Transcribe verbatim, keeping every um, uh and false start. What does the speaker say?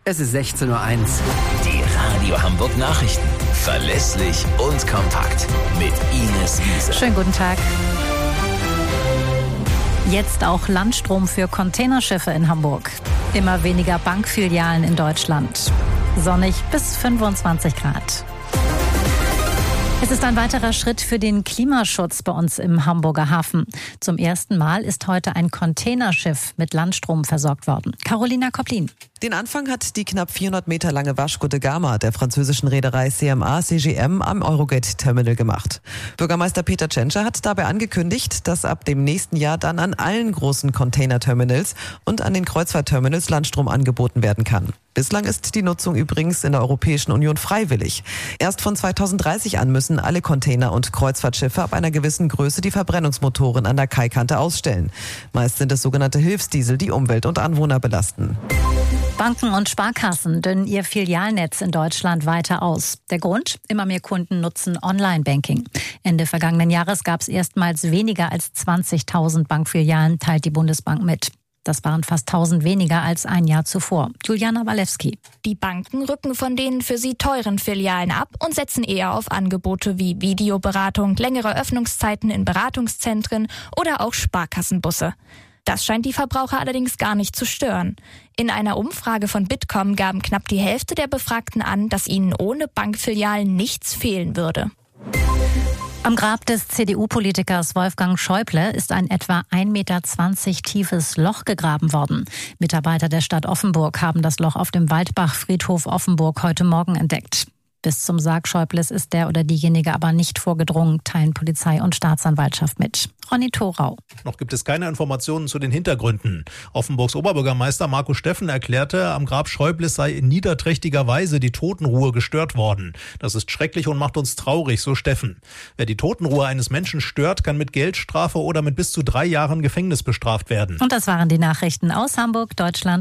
Es ist sechzehn Uhr eins. Die Radio Hamburg Nachrichten. Verlässlich und kompakt. Mit Ines Wiese. Schönen guten Tag. Jetzt auch Landstrom für Containerschiffe in Hamburg. Immer weniger Bankfilialen in Deutschland. Sonnig bis fünfundzwanzig Grad. Es ist ein weiterer Schritt für den Klimaschutz bei uns im Hamburger Hafen. Zum ersten Mal ist heute ein Containerschiff mit Landstrom versorgt worden. Carolina Koplin. Den Anfang hat die knapp vierhundert Meter lange Vasco de Gama der französischen Reederei C M A C G M am Eurogate-Terminal gemacht. Bürgermeister Peter Tschentscher hat dabei angekündigt, dass ab dem nächsten Jahr dann an allen großen Container-Terminals und an den Kreuzfahrtterminals Landstrom angeboten werden kann. Bislang ist die Nutzung übrigens in der Europäischen Union freiwillig. Erst von zweitausenddreißig an müssen alle Container- und Kreuzfahrtschiffe ab einer gewissen Größe die Verbrennungsmotoren an der Kaikante ausstellen. Meist sind es sogenannte Hilfsdiesel, die Umwelt und Anwohner belasten. Banken und Sparkassen dünnen ihr Filialnetz in Deutschland weiter aus. Der Grund? Immer mehr Kunden nutzen Online-Banking. Ende vergangenen Jahres gab es erstmals weniger als zwanzigtausend Bankfilialen, teilt die Bundesbank mit. Das waren fast tausend weniger als ein Jahr zuvor. Juliana Walewski. Die Banken rücken von den für sie teuren Filialen ab und setzen eher auf Angebote wie Videoberatung, längere Öffnungszeiten in Beratungszentren oder auch Sparkassenbusse. Das scheint die Verbraucher allerdings gar nicht zu stören. In einer Umfrage von Bitkom gaben knapp die Hälfte der Befragten an, dass ihnen ohne Bankfilialen nichts fehlen würde. Am Grab des C D U-Politikers Wolfgang Schäuble ist ein etwa ein Meter zwanzig tiefes Loch gegraben worden. Mitarbeiter der Stadt Offenburg haben das Loch auf dem Waldbach-Friedhof Offenburg heute Morgen entdeckt. Bis zum Sarg Schäubles ist der oder diejenige aber nicht vorgedrungen, teilen Polizei und Staatsanwaltschaft mit. Ronny Thorau. Noch gibt es keine Informationen zu den Hintergründen. Offenburgs Oberbürgermeister Marco Steffen erklärte, am Grab Schäubles sei in niederträchtiger Weise die Totenruhe gestört worden. Das ist schrecklich und macht uns traurig, so Steffen. Wer die Totenruhe eines Menschen stört, kann mit Geldstrafe oder mit bis zu drei Jahren Gefängnis bestraft werden. Und das waren die Nachrichten aus Hamburg, Deutschland